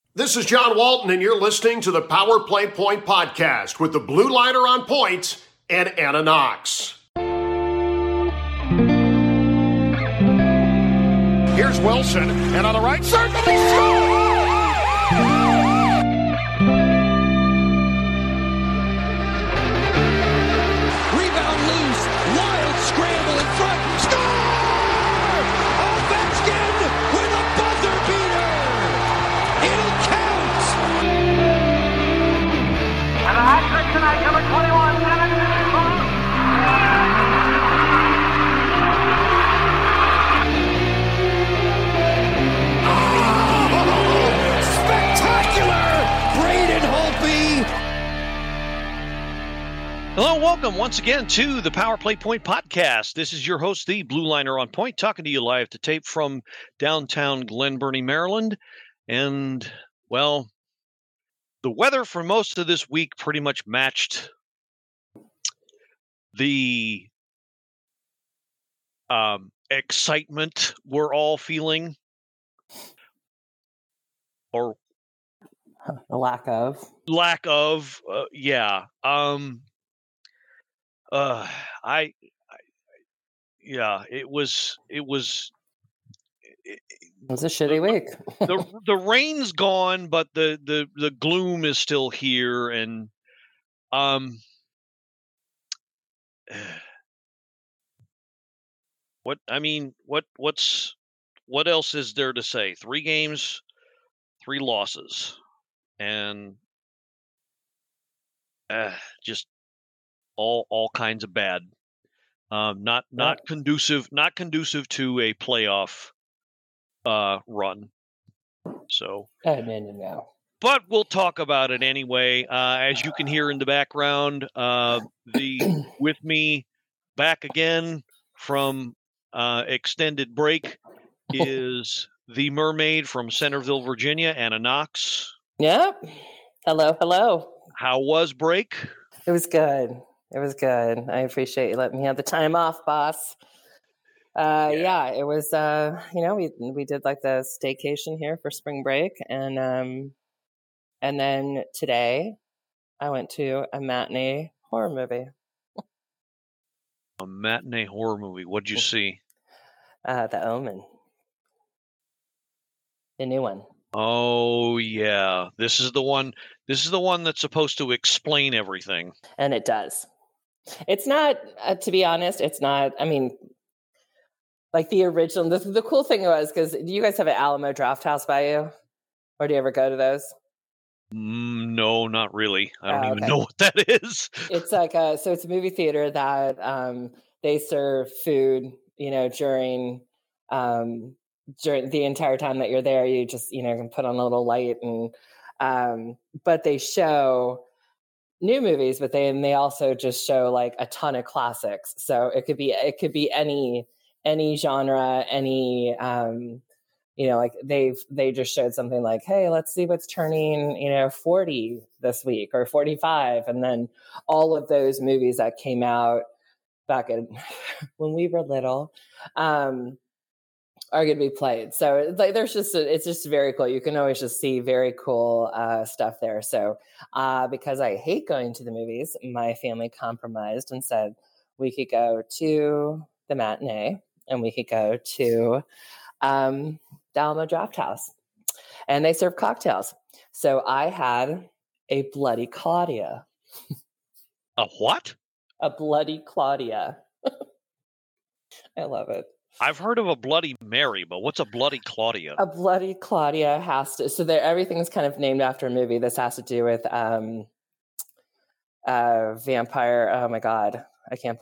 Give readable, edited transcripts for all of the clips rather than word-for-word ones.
This is John Walton, and you're listening to the Power Play Point podcast with the Blue Liner on point and Anna Knox. Here's Wilson, and on the right circle, he scores! Rebound loose, wild scramble in front, score! Ovechkin with a buzzer beater! It'll count! And the hat trick tonight, number 21, Hello, welcome once again to the Power Play Point podcast. This is your host, the Blue Liner on Point, talking to you live to tape from downtown Glen Burnie, Maryland. And, well, the weather for most of this week pretty much matched the excitement we're all feeling. Or a lack of. Yeah. It was a shitty week. the rain's gone, but the gloom is still here, and what else is there to say? 3 games, 3 losses, and just all kinds of bad. Not conducive to a playoff run. So no. But we'll talk about it anyway. As you can hear in the background, with me back again from extended break is the mermaid from Centerville, Virginia, Anna Knox. Yep. Hello. How was break? It was good. I appreciate you letting me have the time off, boss. Yeah, it was, we did like the staycation here for spring break. And then today I went to a matinee horror movie. A matinee horror movie. What'd you see? The Omen. The new one. Oh yeah. This is the one that's supposed to explain everything. And it does. It's not, to be honest, it's not, I mean, like the original, the cool thing was, because do you guys have an Alamo Drafthouse by you? Or do you ever go to those? No, not really. I don't even know what that is. It's like so it's a movie theater that they serve food, during the entire time that you're there. You just, can put on a little light and, but they show new movies, but they also just show like a ton of classics. So it could be any genre, any, like they just showed something like, hey, let's see what's turning, 40 this week or 45. And then all of those movies that came out back when we were little, are going to be played. So like, it's just very cool. You can always just see very cool stuff there. So because I hate going to the movies, my family compromised and said we could go to the matinee and we could go to the Alamo Drafthouse, and they serve cocktails. So I had a Bloody Claudia. A what? A Bloody Claudia. I love it. I've heard of a Bloody Mary, but what's a Bloody Claudia? A Bloody Claudia everything's kind of named after a movie. This has to do with vampire. Oh my God. I can't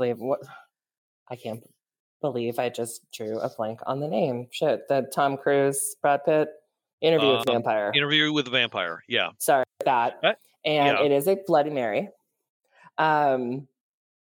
believe I just drew a blank on the name. Shit. The Tom Cruise, Brad Pitt Interview with the Vampire. Interview with the Vampire. Yeah. Sorry about that. And it is a Bloody Mary. And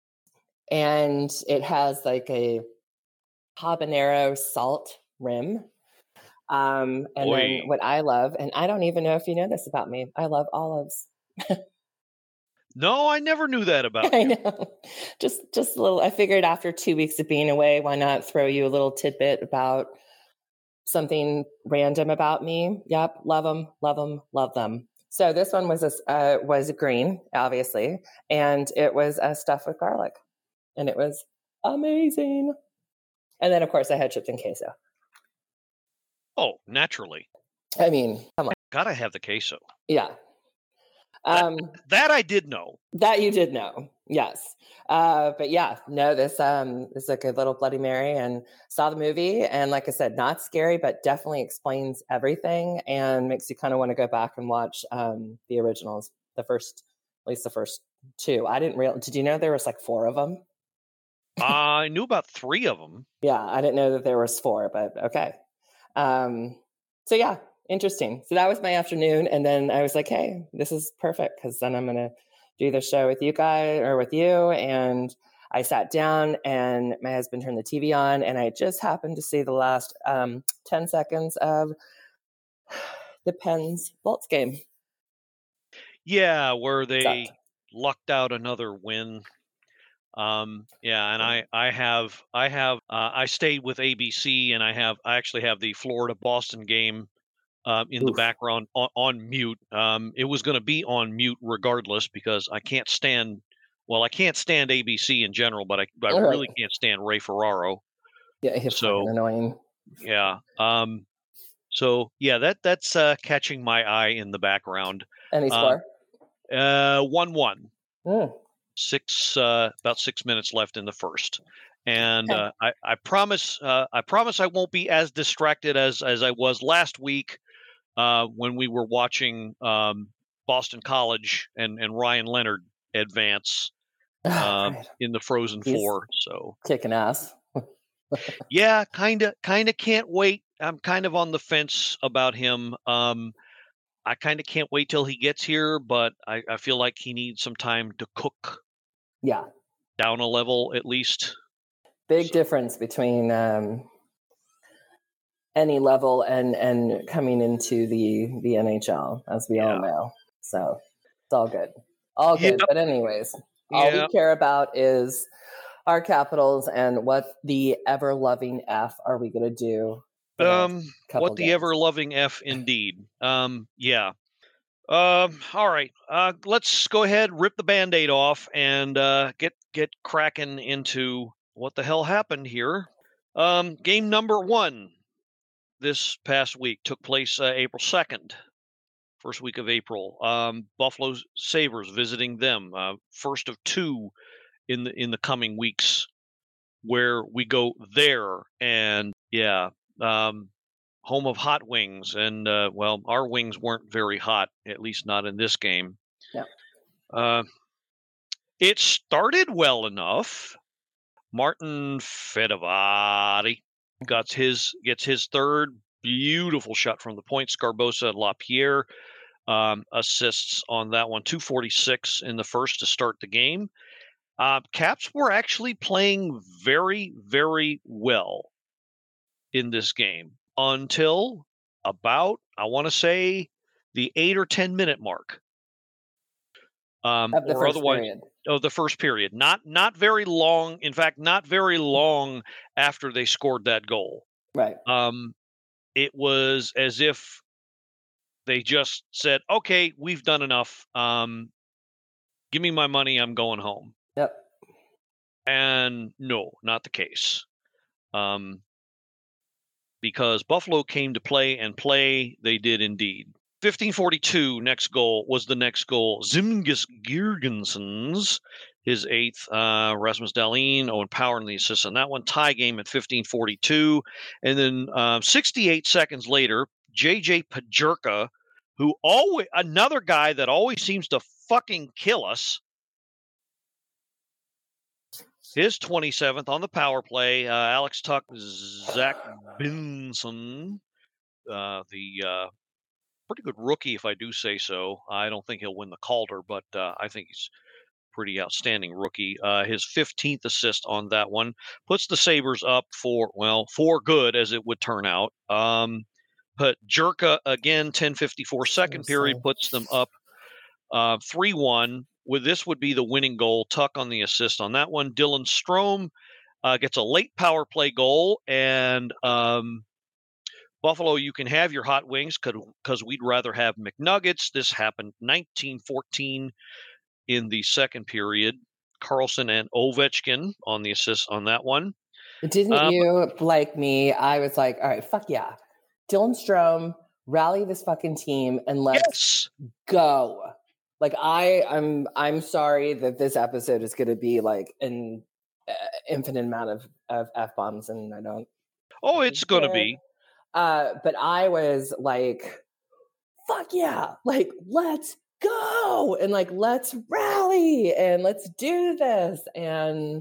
it has like a habanero salt rim. And then what I love, and I don't even know if you know this about me, I love olives. No, I never knew that about you. I know. Just a little, I figured after 2 weeks of being away, why not throw you a little tidbit about something random about me. Yep, love them, love them, love them. So this one was green, obviously, and it was stuffed with garlic, and it was amazing. And then, of course, I had chipped in queso. Oh, naturally. I mean, come on. Gotta have the queso. Yeah. That I did know. That you did know, yes. But yeah, no, this is a good little Bloody Mary, and saw the movie, and like I said, not scary, but definitely explains everything and makes you kind of want to go back and watch the originals, at least the first two. I didn't realize. Did you know there was like 4 of them? I knew about 3 of them. Yeah, I didn't know that there was 4, but okay. So yeah, interesting. So that was my afternoon, and then I was like, hey, this is perfect, because then I'm going to do the show with you guys, or with you. And I sat down, and my husband turned the TV on, and I just happened to see the last 10 seconds of the Pens Bolts game. Yeah, where they lucked out another win. Yeah, and I stayed with ABC, and I actually have the Florida-Boston game in the background on mute. It was going to be on mute regardless, because I can't stand ABC in general, but I really can't stand Ray Ferraro. Yeah, he's so annoying. Yeah. So yeah, that's catching my eye in the background. Any score? 1-1. About 6 minutes left in the first. And I promise I won't be as distracted as I was last week when we were watching Boston College and Ryan Leonard advance in the Frozen Four. So kicking ass. Yeah, kind of can't wait. I'm kind of on the fence about him. I kind of can't wait till he gets here, but I feel like he needs some time to cook. Yeah. Down a level at least. Big difference between any level and coming into the NHL, as we all know. So it's all good. All good. But anyways, all we care about is our Capitals and what the ever-loving F are we going to do? What the ever-loving F indeed. Yeah. All right. Let's go ahead, rip the Band-Aid off, and get cracking into what the hell happened here. Game number 1 this past week took place April 2nd, first week of April. Buffalo Sabres visiting them, first of 2 in the coming weeks, where we go there, and home of hot wings, and our wings weren't very hot, at least not in this game. Yeah. It started well enough. Martin Fedovari gets his third beautiful shot from the point. Scarbosa and LaPierre assists on that one. 2:46 in the first to start the game. Caps were actually playing very, very well in this game until about, I want to say, the 8 or 10 minute mark. Of the first period. Of the first period. Not very long. In fact, not very long after they scored that goal. Right. It was as if they just said, okay, we've done enough. Give me my money. I'm going home. Yep. And no, not the case. Because Buffalo came to play, and play they did indeed. 15:42 was the next goal. Zemgus Girgensons, his 8th. Rasmus Dahlin, Owen Power in the assist on that one. Tie game at 15:42. And then 68 seconds later, JJ Pejerka, another guy that always seems to fucking kill us, his 27th on the power play. Alex Tuch, Zach Benson, the pretty good rookie, if I do say so. I don't think he'll win the Calder, but I think he's pretty outstanding rookie. His 15th assist on that one puts the Sabres up for good, as it would turn out. But Jerka again, 10:54 second period, puts them up 3-1. This would be the winning goal. Tuch on the assist on that one. Dylan Strome gets a late power play goal, and Buffalo, you can have your hot wings because we'd rather have McNuggets. This happened 1914 in the second period. Carlson and Ovechkin on the assist on that one. Didn't you, like me, I was like, all right, fuck yeah. Dylan Strome, rally this fucking team and let's go. Like I'm sorry that this episode is going to be like an infinite amount of F-bombs, and I don't. Oh, it's going to be. But I was like, fuck yeah, like let's go and like let's rally and let's do this. And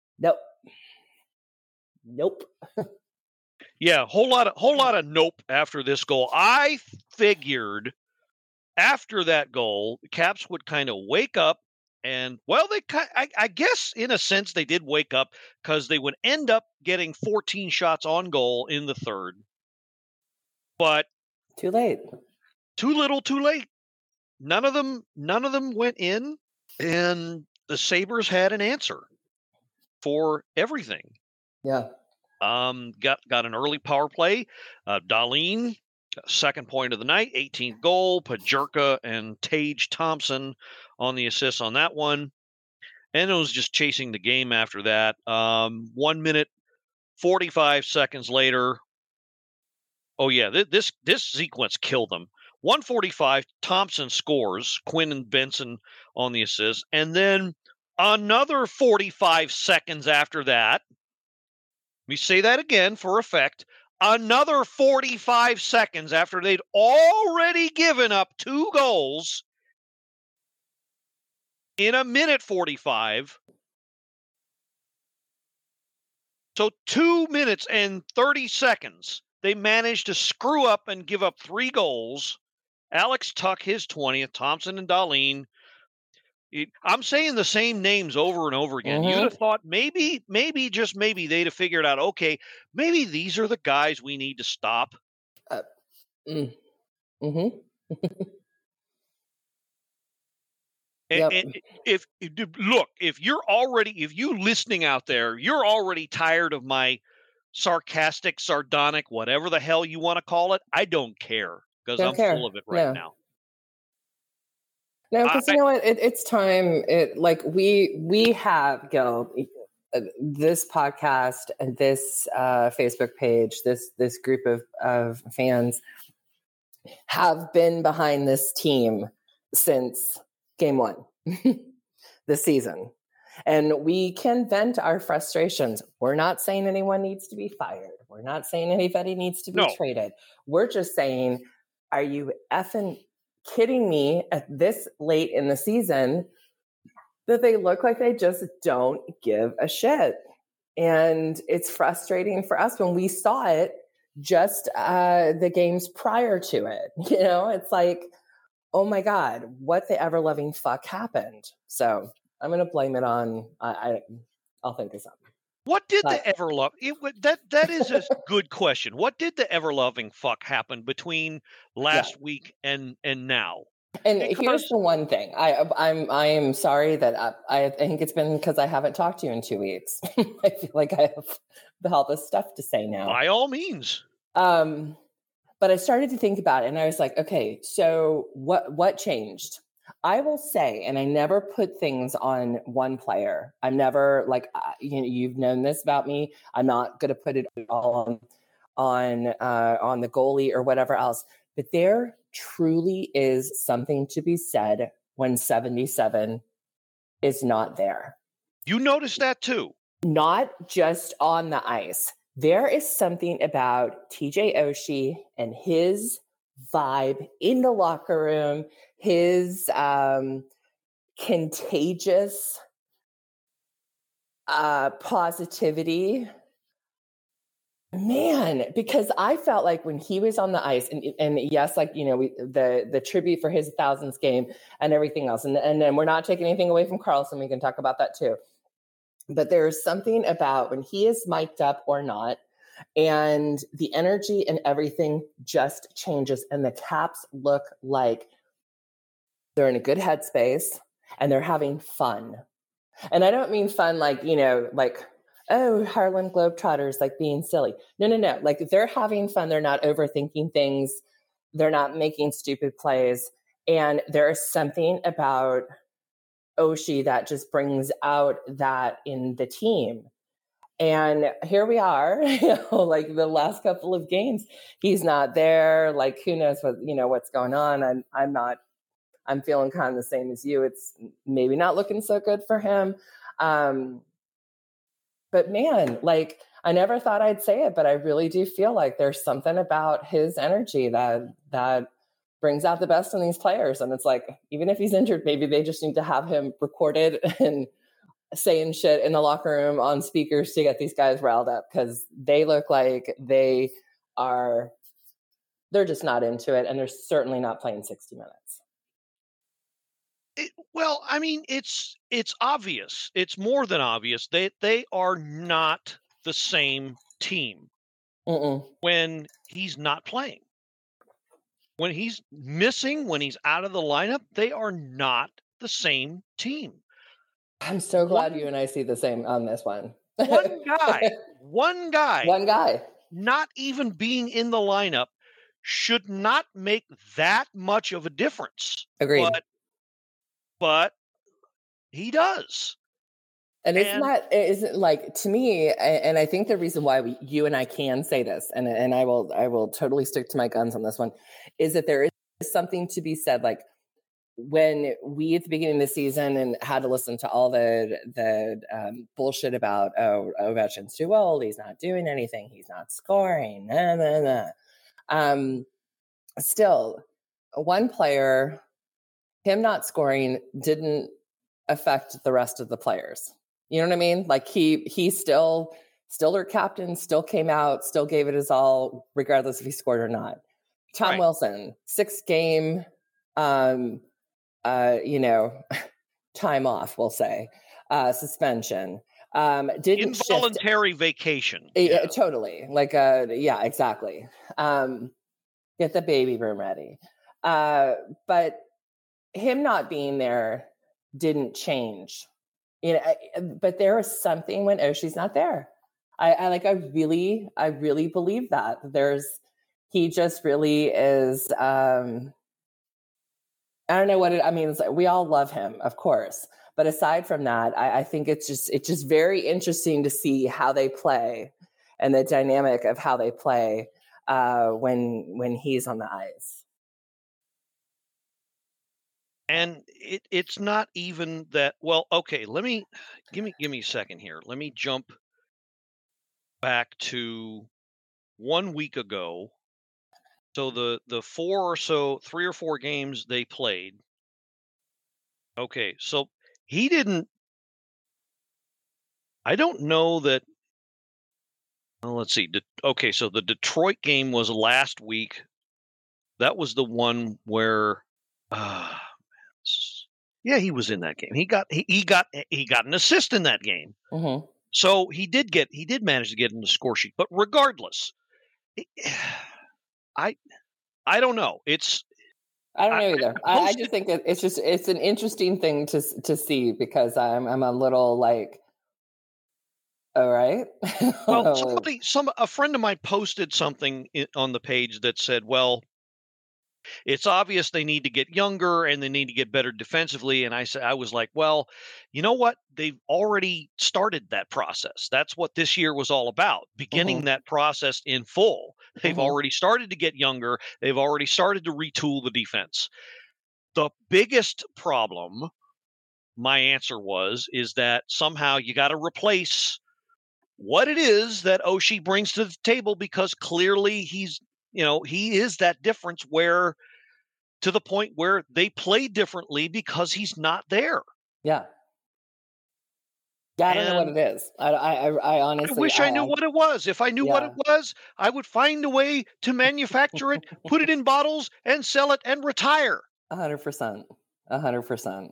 nope. Yeah, whole lot of nope after this goal. I figured after that goal, the Caps would kind of wake up, and well, I guess in a sense they did wake up because they would end up getting 14 shots on goal in the third. But too late. Too little, too late. None of them went in, and the Sabres had an answer for everything. Yeah. Got an early power play. Dahlin, second point of the night, 18th goal. Pajerka and Tage Thompson on the assists on that one. And it was just chasing the game after that. 1 minute, 45 seconds later. Oh, yeah, this sequence killed them. 1:45, Thompson scores. Quinn and Benson on the assist. And then another 45 seconds after that. Let me say that again for effect. Another 45 seconds after they'd already given up 2 goals in a minute 45. So 2 minutes and 30 seconds, they managed to screw up and give up 3 goals. Alex Tuch, his 20th, Thompson and Dahlin. I'm saying the same names over and over again. You'd have thought maybe, just maybe they'd have figured out, okay, maybe these are the guys we need to stop. Mm-hmm. And if you listening out there, you're already tired of my sarcastic, sardonic, whatever the hell you want to call it, I don't care because I'm full of it right now. No, because you know what? It's time. We have, Gil, this podcast and this Facebook page, this group of fans have been behind this team since game 1 this season. And we can vent our frustrations. We're not saying anyone needs to be fired. We're not saying anybody needs to be traded. We're just saying, are you effing kidding me at this late in the season that they look like they just don't give a shit? And it's frustrating for us when we saw it just the games prior to it. You know, it's like, oh my God, what the ever-loving fuck happened? So I'm going to blame it on, I'll think of something. What did the ever-loving, that is a good question. What did the ever-loving fuck happen between last week and now? And here's the one thing. I am sorry that I think it's been because I haven't talked to you in 2 weeks. I feel like I have all this stuff to say now. By all means. But I started to think about it, and I was like, okay, so what changed? I will say, and I never put things on one player. I'm never like, you've known this about me. I'm not going to put it all on the goalie or whatever else. But there truly is something to be said when 77 is not there. You noticed that too. Not just on the ice. There is something about TJ Oshie and his vibe in the locker room, his contagious positivity. Man, because I felt like when he was on the ice, and yes, like, you know, the tribute for his 1000th game and everything else, and then we're not taking anything away from Carlson. We can talk about that too. But there's something about when he is mic'd up or not, and the energy and everything just changes, and the Caps look like they're in a good headspace and they're having fun. And I don't mean fun like, you know, like oh, Harlem Globetrotters, like being silly. No. Like they're having fun. They're not overthinking things. They're not making stupid plays. And there is something about Oshie that just brings out that in the team. And here we are, like the last couple of games, he's not there. Like, who knows what's going on. I'm feeling kind of the same as you. It's maybe not looking so good for him. But man, like, I never thought I'd say it, but I really do feel like there's something about his energy that brings out the best in these players. And it's like, even if he's injured, maybe they just need to have him recorded and saying shit in the locker room on speakers to get these guys riled up, because they look like they're just not into it, and they're certainly not playing 60 minutes. Well, I mean, it's obvious. It's more than obvious. They are not the same team when he's not playing. When he's missing, when he's out of the lineup, they are not the same team. I'm so glad you and I see the same on this one. One guy not even being in the lineup should not make that much of a difference. Agreed. But he does. And isn't like, to me, and I think the reason why you and I can say this, and I will totally stick to my guns on this one, is that there is something to be said. Like, when we at the beginning of the season and had to listen to all the bullshit about, Ovechkin's too old, he's not doing anything, he's not scoring, still, one player, him not scoring didn't affect the rest of the players. You know what I mean? Like he still their captain, still came out, still gave it his all, regardless if he scored or not. Tom Wilson, 6-game, time off, we'll say, suspension. Didn't involuntary vacation. Yeah. Totally. Like, exactly. Get the baby room ready. But him not being there didn't change, but there was something when Oshie's not there. I really believe that he just really is, I don't know what it's like. We all love him, of course. But aside from that, I think it's just very interesting to see how they play and the dynamic of how they play when he's on the ice. And it's not even that. Well, okay. Give me a second here. Let me jump back to 1 week ago. So the 3 or 4 games they played. Okay, so he didn't. I don't know that. Well, let's see. Okay, so the Detroit game was last week. That was the one where. Yeah, he was in that game. He got an assist in that game. Mm-hmm. So he did manage to get in the score sheet. But regardless, I don't know. I don't know either. I just think it's an interesting thing to see, because I'm a little like, all right. Well, a friend of mine posted something on the page that said, well, it's obvious they need to get younger and they need to get better defensively. And I was like, well, you know what? They've already started that process. That's what this year was all about, beginning that process in full. They've already started to get younger. They've already started to retool the defense. The biggest problem, my answer is that somehow you got to replace what it is that Oshie brings to the table, because clearly he is that difference, where to the point where they play differently because he's not there. Yeah. I don't know what it is. I honestly, I wish I knew what it was. If I knew what it was, I would find a way to manufacture it, put it in bottles, and sell it and retire. 100%. 100%.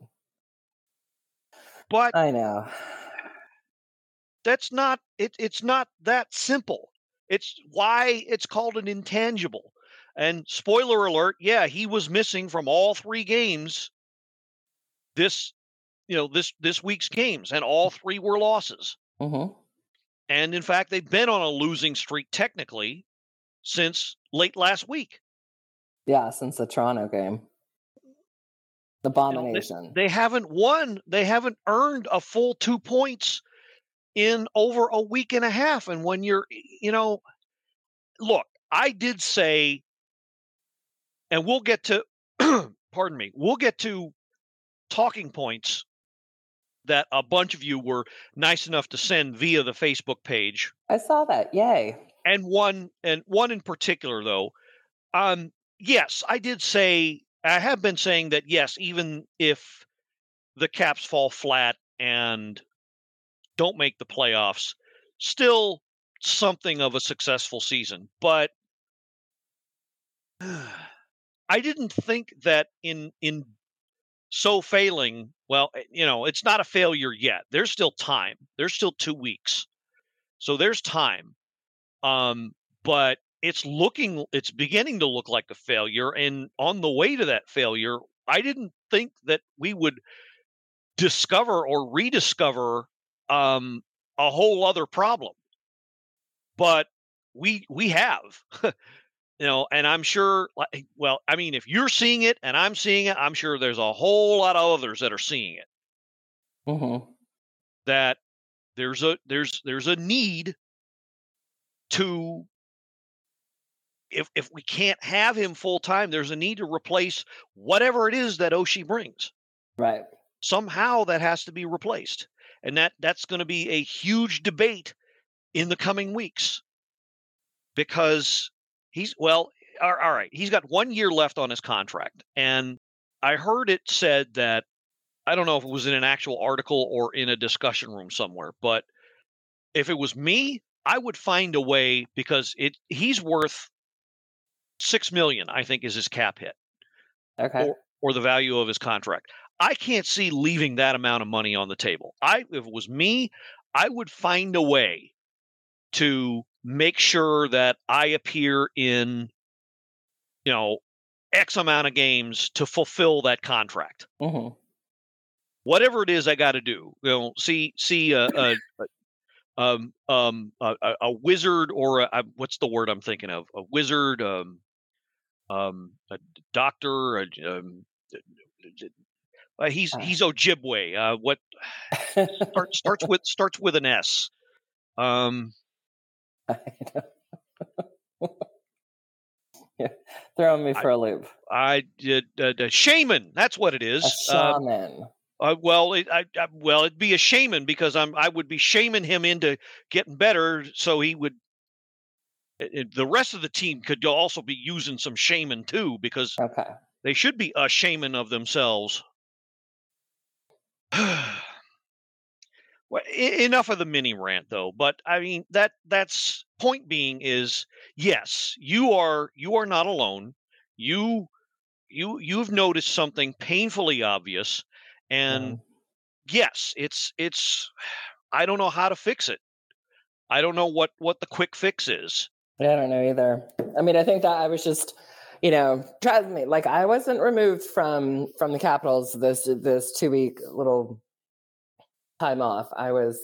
But I know that's not it. It's not that simple. It's why it's called an intangible. And spoiler alert, yeah, he was missing from all 3 games this week's games, and all 3 were losses. Mm-hmm. And in fact, they've been on a losing streak technically since late last week. Yeah, since the Toronto game. Abomination. They haven't won. They haven't earned a full 2 points in over a week and a half. And when you're, look, I did say, and we'll get to, pardon me, we'll get to talking points that a bunch of you were nice enough to send via the Facebook page. I saw that. Yay. And one in particular, though, yes, I did say, I have been saying that, yes, even if the Caps fall flat and don't make the playoffs, still something of a successful season. But I didn't think that in so failing, well, it's not a failure yet. There's still time. There's still 2 weeks. So there's time. But it's beginning to look like a failure. And on the way to that failure, I didn't think that we would discover or rediscover a whole other problem. But we have, and I'm sure, if you're seeing it and I'm seeing it, I'm sure there's a whole lot of others that are seeing it. Mm-hmm. That there's a need to, if we can't have him full time, there's a need to replace whatever it is that Oshie brings. Right. Somehow that has to be replaced. And that's going to be a huge debate in the coming weeks, because all right, he's got 1 year left on his contract. And I heard it said that, I don't know if it was in an actual article or in a discussion room somewhere, but if it was me, I would find a way, because he's worth $6 million, I think, is his cap hit. Okay. Or the value of his contract. I can't see leaving that amount of money on the table. If it was me, I would find a way to make sure that I appear in, X amount of games to fulfill that contract. Mm-hmm. Whatever it is I got to do, see a wizard, or what's the word I'm thinking of? A wizard, a doctor. He's Ojibwe. What starts with an S? Yeah, throwing me for a loop. I did a shaman. That's what it is. A shaman. It'd be a shaman, because I would be shaming him into getting better, so he would. The rest of the team could also be using some shaman too, because they should be a shaman of themselves. Well, enough of the mini rant, though. But I mean, that's point being is, yes, you are not alone. You've noticed something painfully obvious, and yes, it's. I don't know how to fix it. I don't know what the quick fix is. I don't know either. I mean, I think that I was just, trust me, like I wasn't removed from the Capitals this 2 week little time off. I was,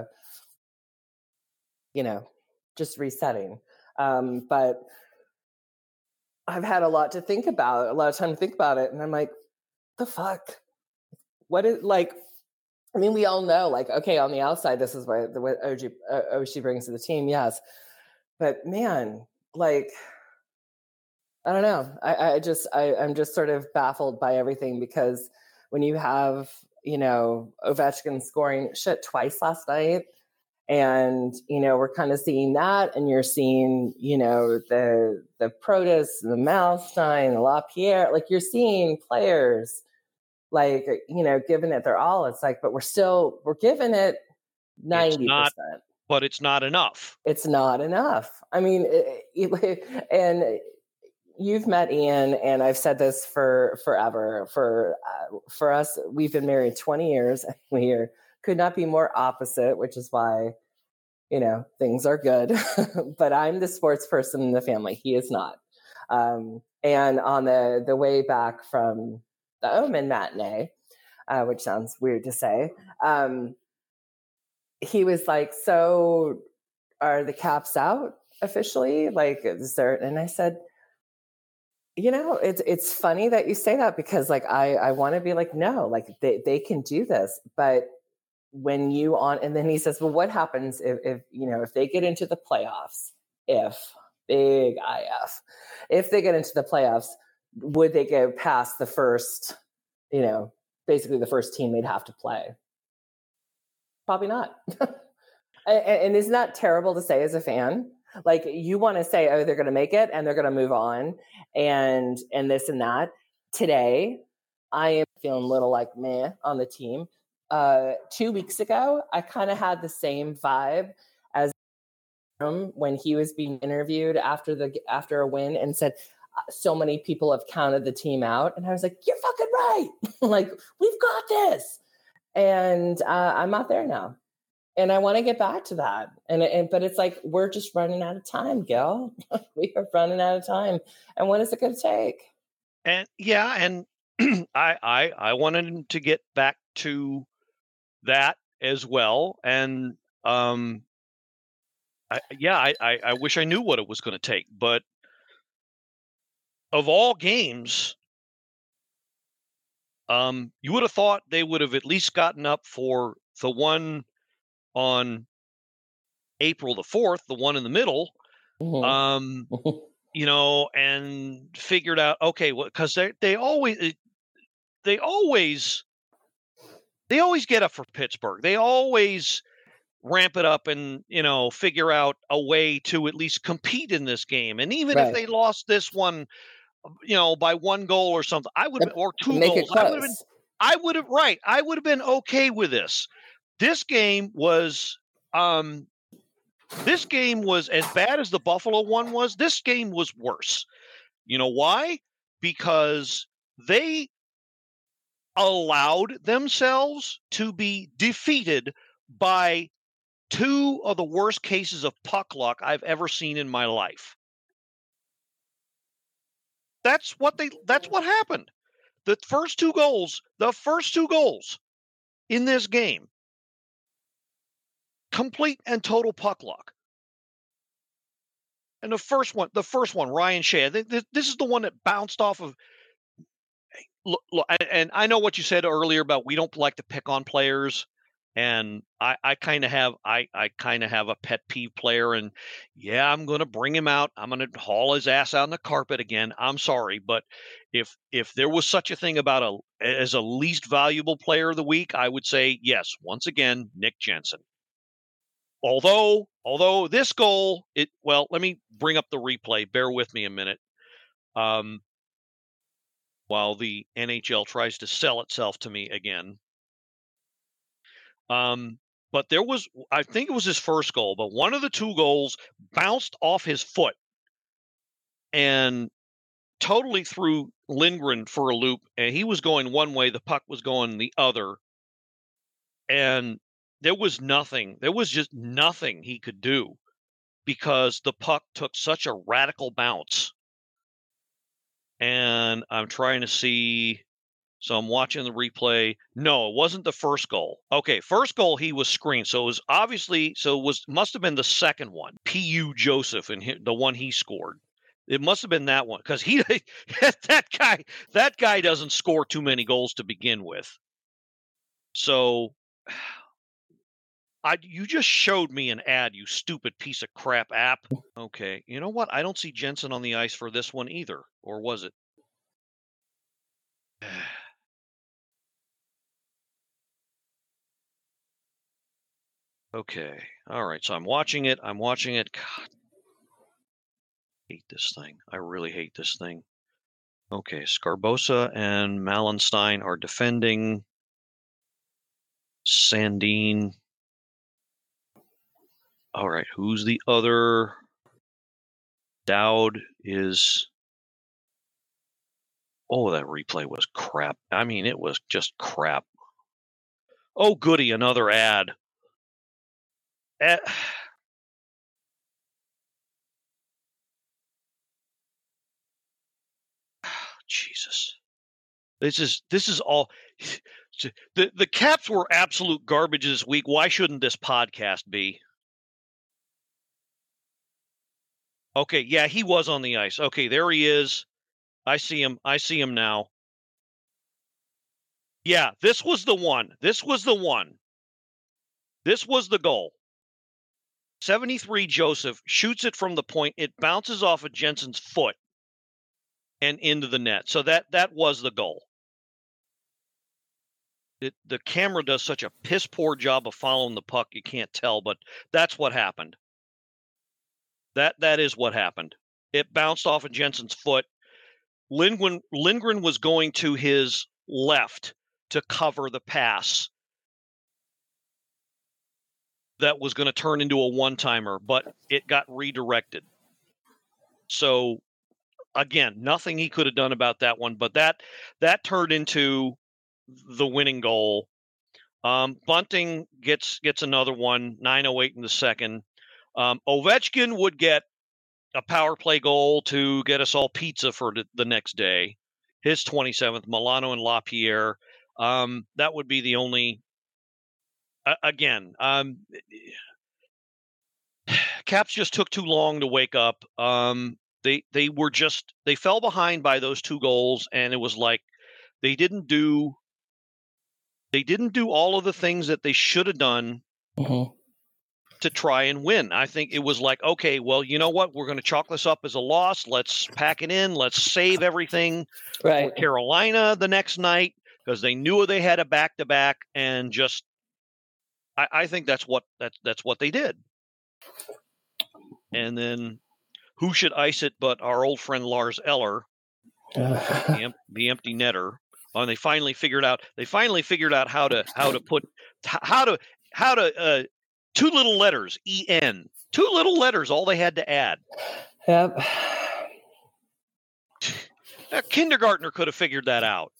just resetting. But I've had a lot to think about, a lot of time to think about it. And I'm like, the fuck? What is, like, I mean, we all know, like, okay, on the outside, this is what Oshie brings to the team. Yes. But man, like, I don't know. I'm just sort of baffled by everything, because when you have, Ovechkin scoring twice last night, and, we're kind of seeing that, and you're seeing, the Protas, the Malstein, the LaPierre, like you're seeing players like, giving it their all. It's like, but we're giving it 90%. But it's not enough. It's not enough. I mean, and you've met Ian, and I've said this forever. For us, we've been married 20 years, and we could not be more opposite, which is why, things are good. But I'm the sports person in the family. He is not. And on the way back from the Omen matinee, which sounds weird to say, he was like so are the Caps out officially? Like, is there? And I said, it's funny that you say that, because like, I want to be like, no, like they can do this. But when you and then he says, well, what happens if they get into the playoffs, big IF, if they get into the playoffs, would they go past the first, basically the first team they'd have to play? Probably not. And isn't that terrible to say as a fan? Like, you want to say, oh, they're going to make it and they're going to move on and this and that. Today, I am feeling a little like meh on the team. 2 weeks ago, I kind of had the same vibe as when he was being interviewed after a win and said, so many people have counted the team out. And I was like, you're fucking right. Like, we've got this. And I'm not there now. And I want to get back to that. But it's like, we're just running out of time, Gil. We are running out of time. And what is it going to take? And yeah, and I wanted to get back to that as well. And I wish I knew what it was going to take. But of all games, you would have thought they would have at least gotten up for the one on April the 4th, the one in the middle, and figured out, okay, well, because they always get up for Pittsburgh. They always ramp it up and, figure out a way to at least compete in this game. And even if they lost this one, by one goal or something, I would, or two goals, I would have been okay with this. This game was as bad as the Buffalo one was. This game was worse. You know why? Because they allowed themselves to be defeated by two of the worst cases of puck luck I've ever seen in my life. That's what happened. The first two goals in this game, complete and total puck luck. And the first one, Ryan Shea, this is the one that bounced off of. Look, and I know what you said earlier about we don't like to pick on players, and I kind of have a pet peeve player, and yeah, I'm going to bring him out. I'm going to haul his ass out on the carpet again. I'm sorry, but if there was such a thing about as a least valuable player of the week, I would say yes. Once again, Nick Jensen. Although this goal, let me bring up the replay. Bear with me a minute. While the NHL tries to sell itself to me again. But I think it was his first goal, but one of the two goals bounced off his foot and totally threw Lindgren for a loop. And he was going one way, the puck was going the other. And there was just nothing he could do because the puck took such a radical bounce. And I'm trying to see, so I'm watching the replay. No, it wasn't the first goal. Okay, first goal, he was screened. So it was must have been the second one, P.U. Joseph, and the one he scored. It must have been that one because that guy doesn't score too many goals to begin with. So you just showed me an ad, you stupid piece of crap app. Okay, you know what? I don't see Jensen on the ice for this one either. Or was it? Okay. All right. So I'm watching it. God. I hate this thing. I really hate this thing. Okay. Scarbosa and Malenstein are defending. Sandin. All right. Who's the other? Dowd is. Oh, that replay was crap. I mean, it was just crap. Oh, goody. Another ad. Jesus. This is all. The Caps were absolute garbage this week. Why shouldn't this podcast be? Okay, yeah, he was on the ice. Okay, there he is. I see him now. Yeah, this was the one. This was the goal. 73 Joseph shoots it from the point. It bounces off of Jensen's foot and into the net. So that was the goal. The camera does such a piss poor job of following the puck, you can't tell, but that's what happened. That is what happened. It bounced off of Jensen's foot. Lindgren was going to his left to cover the pass that was going to turn into a one-timer, but it got redirected. So, again, nothing he could have done about that one, but that turned into the winning goal. Bunting gets another one, 9:08 in the second. Ovechkin would get a power play goal to get us all pizza for the next day. His 27th, Milano and LaPierre. That would be the only. Again, Caps just took too long to wake up. They fell behind by those two goals, and it was like they didn't do all of the things that they should have done to try and win. I think it was like, okay, well, you know what? We're going to chalk this up as a loss. Let's pack it in. Let's save everything for Carolina the next night, because they knew they had a back-to-back, and just I think that's what they did. And then who should ice it but our old friend Lars Eller, the empty netter. And they finally figured out how to put two little letters, EN. Two little letters, all they had to add. Yep. A kindergartner could have figured that out.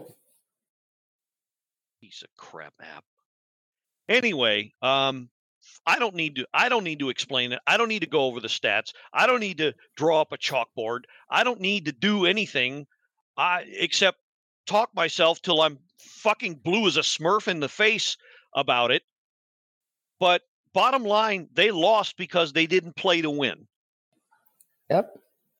Piece of crap app. Anyway, I don't need to explain it. I don't need to go over the stats. I don't need to draw up a chalkboard. I don't need to do anything except talk myself till I'm fucking blue as a Smurf in the face about it. But bottom line, they lost because they didn't play to win. Yep.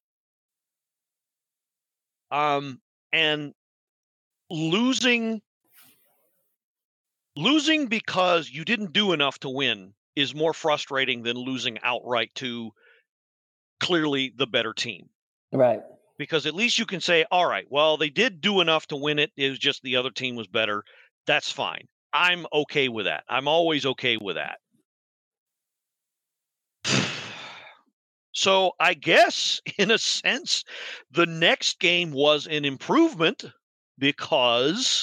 And losing because you didn't do enough to win is more frustrating than losing outright to clearly the better team. Right. Because at least you can say, all right, well, they did do enough to win it. It was just the other team was better. That's fine. I'm okay with that. I'm always okay with that. So I guess, in a sense, the next game was an improvement because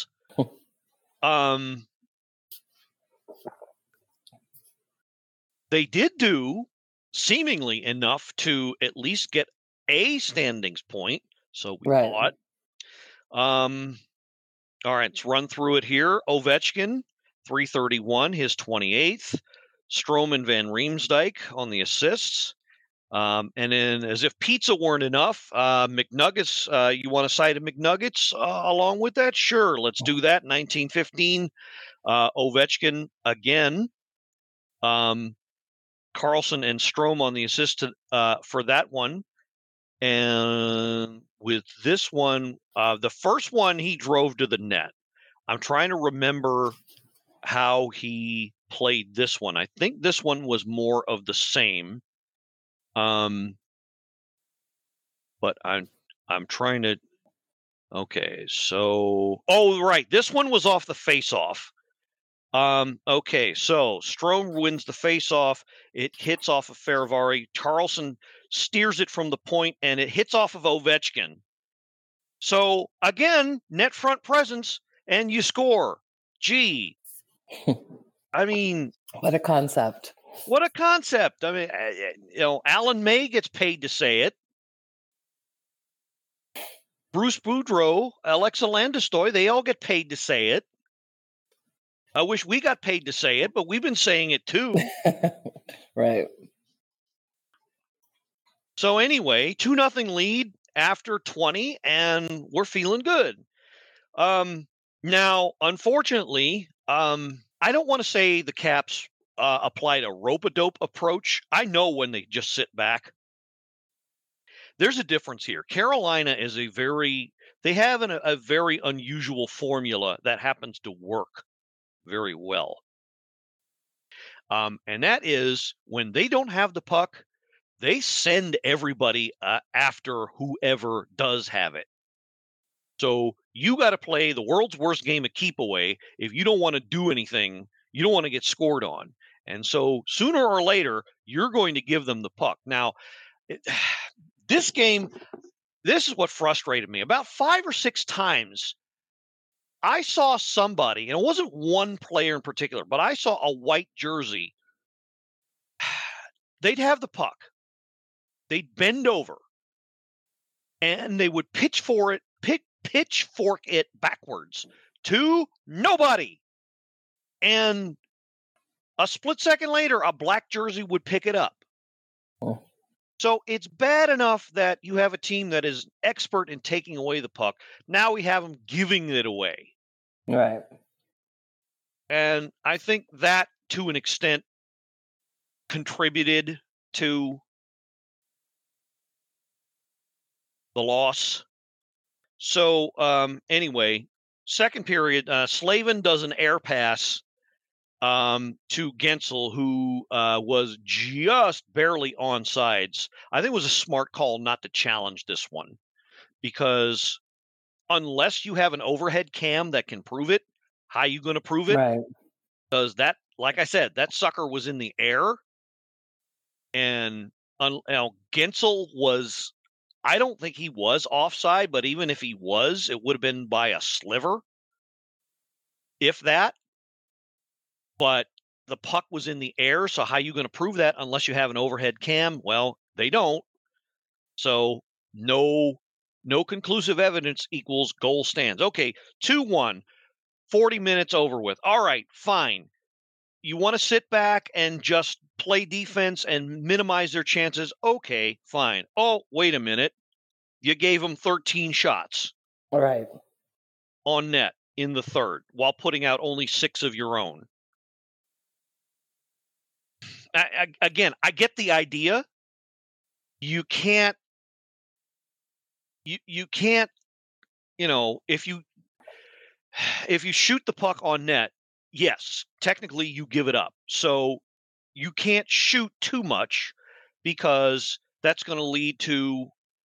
they did do seemingly enough to at least get a standings point. So we thought. All right, let's run through it here. Ovechkin, 331, his 28th. Strome and Van Riemsdyk on the assists. And then, as if pizza weren't enough, McNuggets, you want a side of McNuggets along with that? Sure, let's do that. 1915, Ovechkin again. Carlson and Strome on the assist for that one. And with this one, the first one, he drove to the net. I'm trying to remember how he played this one. I think this one was more of the same. But I'm trying to. Okay, so right, this one was off the face-off. Okay, so Strome wins the face-off. It hits off of Feravari. Carlson steers it from the point, and it hits off of Ovechkin. So again, net front presence, and you score. Gee, I mean, what a concept. What a concept. I mean, Alan May gets paid to say it. Bruce Boudreau, Alexa Landestoy, they all get paid to say it. I wish we got paid to say it, but we've been saying it too. Right. So anyway, 2-0 lead after 20, and we're feeling good. Now, unfortunately, I don't want to say the Caps applied a rope-a-dope approach. I know when they just sit back. there's a difference here. Carolina is they have a very unusual formula that happens to work very well. And that is when they don't have the puck, they send everybody after whoever does have it. So you got to play the world's worst game of keep away if you don't want to do anything. You don't want to get scored on. And so sooner or later, you're going to give them the puck. Now, this game, this is what frustrated me. About 5 or 6 times, I saw somebody, and it wasn't one player in particular, but I saw a white jersey. They'd have the puck. They'd bend over, and they would pitchfork it backwards to nobody. And a split second later, a black jersey would pick it up. Oh. So it's bad enough that you have a team that is expert in taking away the puck. Now we have them giving it away. Right. And I think that, to an extent, contributed to the loss. So anyway, second period, Slavin does an air pass to Gensel, who was just barely onsides. I think it was a smart call not to challenge this one, because unless you have an overhead cam that can prove it, how are you going to prove it? Right. Because that, like I said, that sucker was in the air, and Gensel was, I don't think he was offside, but even if he was, it would have been by a sliver, if that. But the puck was in the air, so how are you going to prove that unless you have an overhead cam? Well, they don't. So no conclusive evidence equals goal stands. Okay, 2-1, 40 minutes over with. All right, fine. You want to sit back and just play defense and minimize their chances? Okay, fine. Oh, wait a minute. You gave them 13 shots. All right. On net in the third while putting out only 6 of your own. Again, I get the idea. You can't, if you shoot the puck on net, yes, technically you give it up. So you can't shoot too much, because that's going to lead to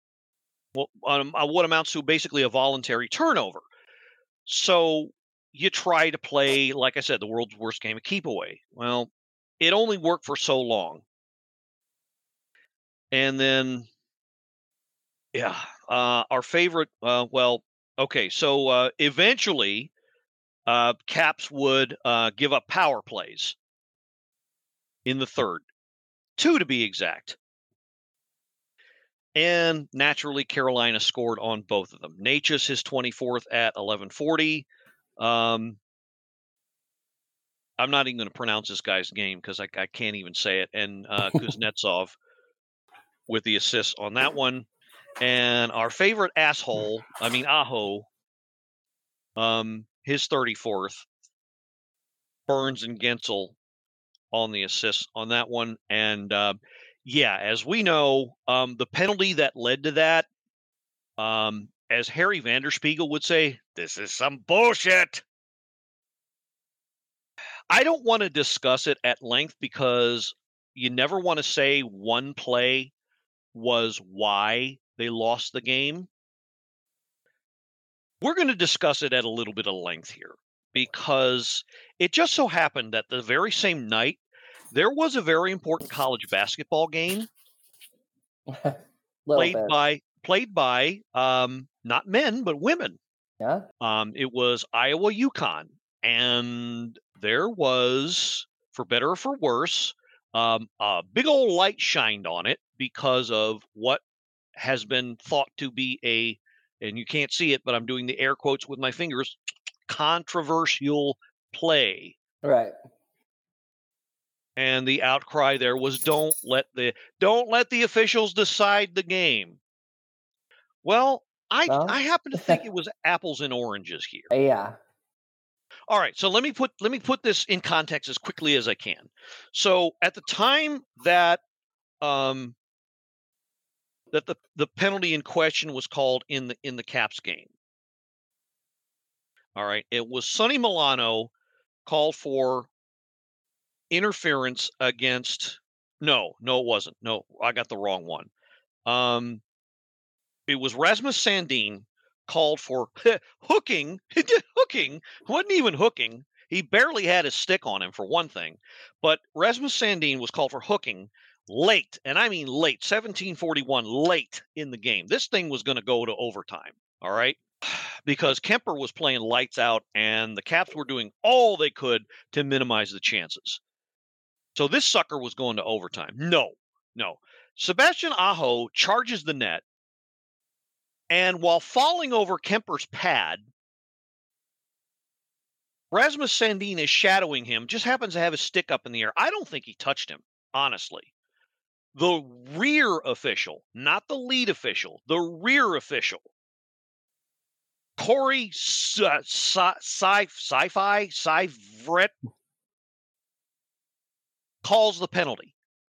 what amounts to basically a voluntary turnover. So you try to play, like I said, the world's worst game of keep away. Well, it only worked for so long. And then, our favorite, so eventually Caps would give up power plays in the third, 2 to be exact. And naturally, Carolina scored on both of them. Necas, his 24th at 11:40. I'm not even going to pronounce this guy's name because I can't even say it. And Kuznetsov with the assist on that one. And our favorite Aho, his 34th. Burns and Gensel on the assist on that one. And as we know, the penalty that led to that, as Harry Vanderspiegel would say, this is some bullshit. I don't want to discuss it at length, because you never want to say one play was why they lost the game. We're going to discuss it at a little bit of length here, because it just so happened that the very same night, there was a very important college basketball game played by not men, but women. Yeah. It was Iowa UConn. And there was, for better or for worse, a big old light shined on it because of what has been thought to be and you can't see it, but I'm doing the air quotes with my fingers, controversial play. Right. And the outcry there was, don't let the officials decide the game. Well, I happen to think it was apples and oranges here. Yeah. All right, so let me put this in context as quickly as I can. So at the time that that the penalty in question was called in the Caps game. All right. It was Sonny Milano called for interference against. No, it wasn't. No, I got the wrong one. It was Rasmus Sandin called for hooking. He did hooking. Wasn't even hooking. He barely had his stick on him, for one thing. But Rasmus Sandin was called for hooking late, and I mean late, 17:41, late in the game. This thing was going to go to overtime, all right? Because Kemper was playing lights out, and the Caps were doing all they could to minimize the chances. So this sucker was going to overtime. No. Sebastian Aho charges the net, and while falling over Kemper's pad, Rasmus Sandin is shadowing him, just happens to have his stick up in the air. I don't think he touched him, honestly. The rear official, not the lead official, the rear official, Corey Seifert, calls the penalty.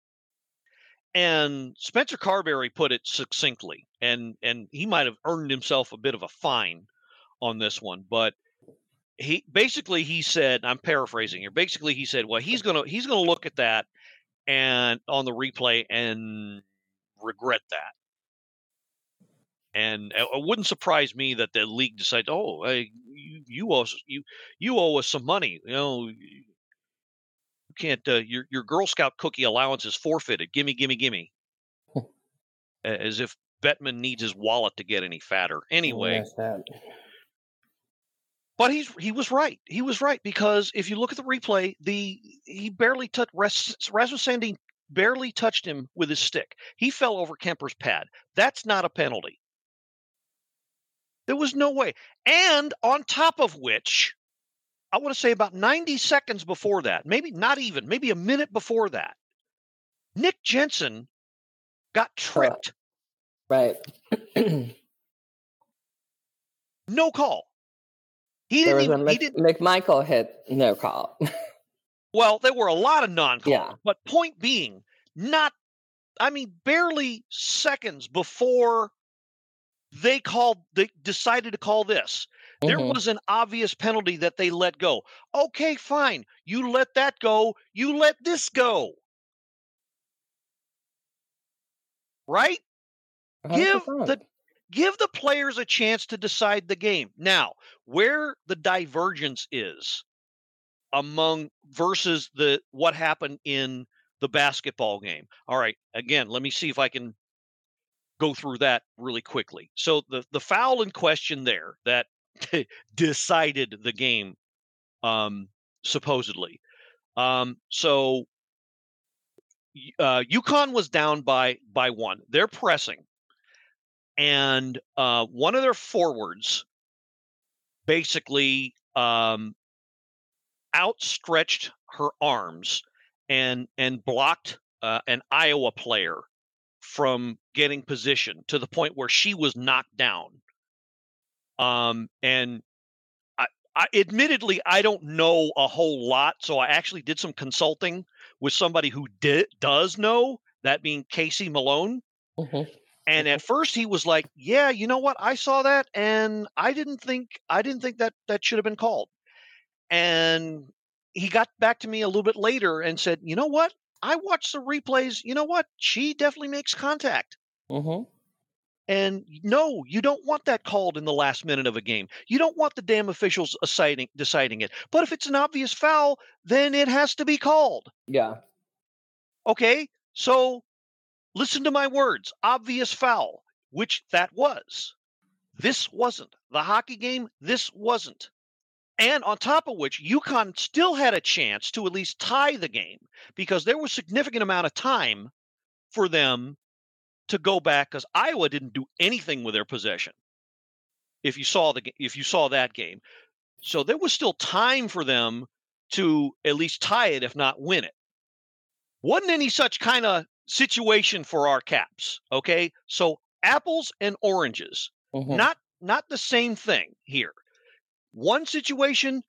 And Spencer Carberry put it succinctly, and he might have earned himself a bit of a fine on this one, but he said, I'm paraphrasing here. Basically, he said, well, he's gonna look at that and on the replay and regret that. And it wouldn't surprise me that the league decides, oh, hey, you owe us some money. You know, you can't. Your Girl Scout cookie allowance is forfeited. Gimme. As if Bettman needs his wallet to get any fatter. Anyway. But he was right. He was right, because if you look at the replay, he barely touched Rasmus Sandin barely touched him with his stick. He fell over Kemper's pad. That's not a penalty. There was no way. And on top of which, I want to say about 90 seconds before that, maybe not even, maybe a minute before that, Nick Jensen got tripped. Right. No call. McMichael hit no call. Well, there were a lot of non-calls, yeah. But point being, barely seconds before they decided to call this, there was an obvious penalty that they let go. Okay, fine. You let that go. You let this go. Right? 100%. Give the players a chance to decide the game. Now, where the divergence is versus what happened in the basketball game. All right, again, let me see if I can go through that really quickly. So the foul in question there that decided the game, supposedly. So UConn was down by one. They're pressing. And one of their forwards basically outstretched her arms and blocked an Iowa player from getting position to the point where she was knocked down. And I admittedly, I don't know a whole lot, so I actually did some consulting with somebody who does know, that being Casey Malone. And at first he was like, yeah, you know what? I saw that and I didn't think that should have been called. And he got back to me a little bit later and said, you know what? I watched the replays. You know what? She definitely makes contact. And no, you don't want that called in the last minute of a game. You don't want the damn officials deciding it. But if it's an obvious foul, then it has to be called. Yeah. Okay, so listen to my words. Obvious foul, which that was. This wasn't. The hockey game, this wasn't. And on top of which, UConn still had a chance to at least tie the game, because there was a significant amount of time for them to go back, because Iowa didn't do anything with their possession. If you saw that game. So there was still time for them to at least tie it, if not win it. Wasn't any such kind of situation for our Caps. Okay. So apples and oranges, not the same thing here. One situation,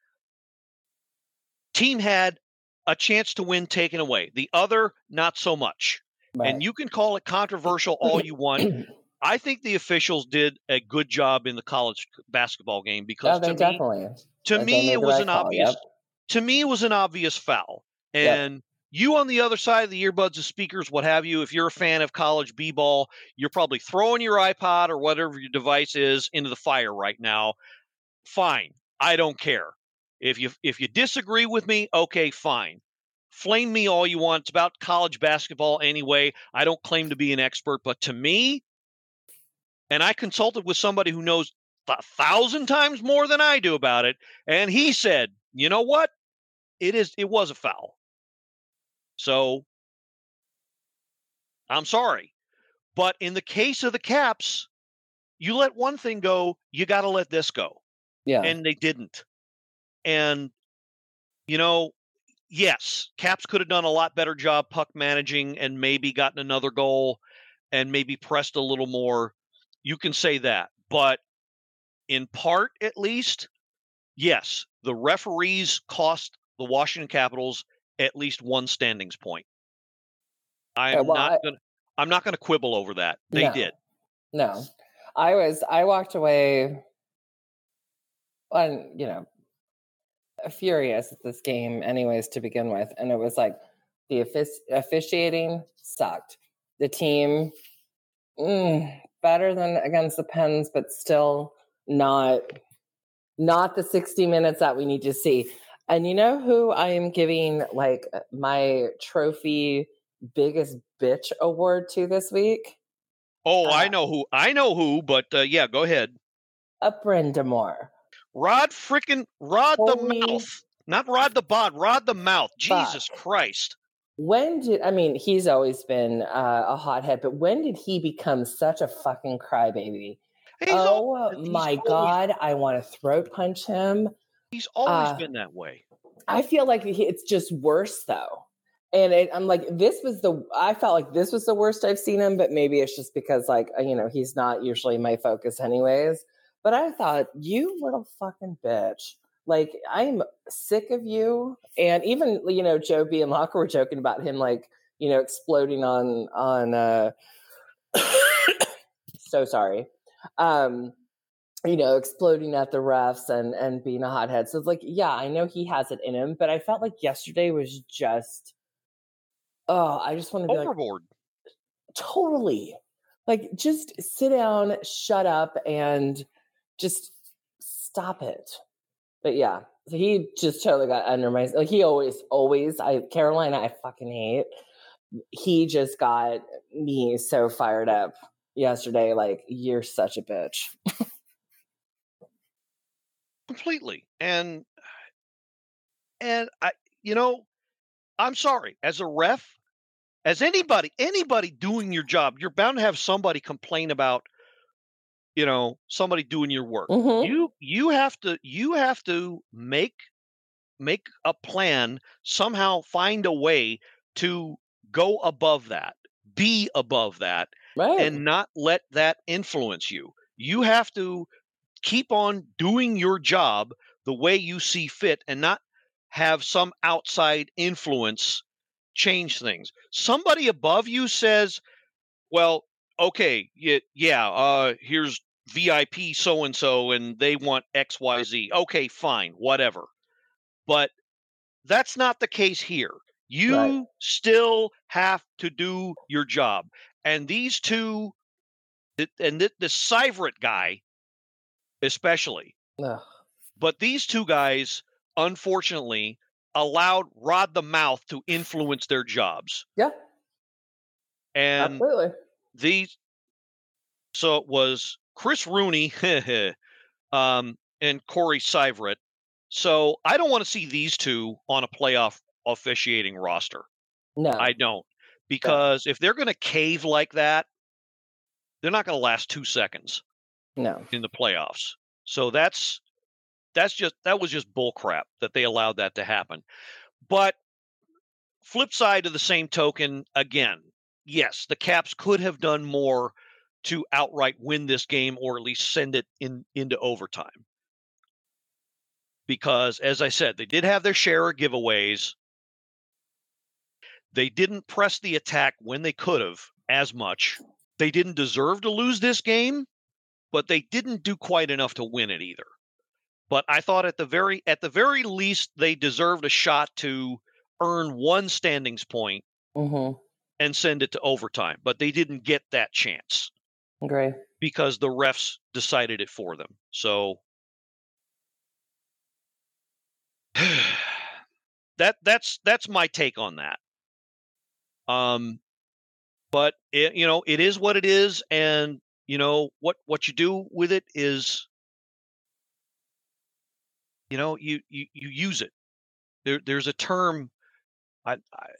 team had a chance to win taken away. The other, not so much. Right. And you can call it controversial all you want. I think the officials did a good job in the college basketball game because they definitely. to me it was an obvious. Yep. To me, it was an obvious foul. And you on the other side of the earbuds, the speakers, what have you, if you're a fan of college b-ball, you're probably throwing your iPod or whatever your device is into the fire right now. Fine. I don't care. If you disagree with me, okay, fine. Flame me all you want. It's about college basketball anyway. I don't claim to be an expert, but to me, and I consulted with somebody who knows 1,000 times more than I do about it, and he said, you know what? It was a foul. So I'm sorry. But in the case of the Caps, you let one thing go, you got to let this go. Yeah. And they didn't. And, yes, Caps could have done a lot better job puck managing and maybe gotten another goal and maybe pressed a little more. You can say that. But in part, at least, yes, the referees cost the Washington Capitals at least one standings point. I'm not going to quibble over that. They did. No. I walked away furious at this game anyways to begin with, and it was like the officiating sucked. The team better than against the Pens, but still not the 60 minutes that we need to see. And you know who I am giving like my trophy biggest bitch award to this week? Oh, I know who, but yeah, go ahead. Brenda Moore. Rod the mouth. Not Rod the bod, Rod the mouth. Jesus Christ. He's always been a hothead, but when did he become such a fucking crybaby? God, I want to throat punch him. He's always been that way. I feel like it's just worse though. And I'm like, I felt like this was the worst I've seen him, but maybe it's just because he's not usually my focus anyways. But I thought, you little fucking bitch. Like, I'm sick of you. And even, Joby and Locker were joking about him, exploding on so sorry. Exploding at the refs and being a hothead. So it's like, yeah, I know he has it in him, but I felt like yesterday was just, I just want to be overboard. Totally. Like, just sit down, shut up, and just stop it. But yeah, so he just totally got under my, like he always, Carolina, I fucking hate. He just got me so fired up yesterday. Like, you're such a bitch. Completely. And I, I'm sorry, as a ref, as anybody doing your job, you're bound to have somebody complain about, somebody doing your work. Mm-hmm. You have to make a plan, somehow find a way to go above that, be above that, right, and not let that influence you. You have to keep on doing your job the way you see fit and not have some outside influence change things. Somebody above you says, well, okay, here's VIP so-and-so and they want XYZ. Okay, fine, whatever. But that's not the case here. You still have to do your job. And these two, and the Syvret guy especially, but these two guys, unfortunately, allowed Rod the Mouth to influence their jobs. Yeah. And absolutely. So it was Chris Rooney and Corey Syvret. So I don't want to see these two on a playoff officiating roster. No. I don't. Because if they're going to cave like that, they're not going to last 2 seconds. No. In the playoffs. So that was just bullcrap that they allowed that to happen. But flip side of the same token, again, yes, the Caps could have done more to outright win this game or at least send it into overtime. Because, as I said, they did have their share of giveaways. They didn't press the attack when they could have as much. They didn't deserve to lose this game, but they didn't do quite enough to win it either. But I thought at the very least, they deserved a shot to earn one standings point and send it to overtime. But they didn't get that chance. Agree. Because the refs decided it for them. So that's my take on that. But it is what it is, and what you do with it is, you use it. There's a term, I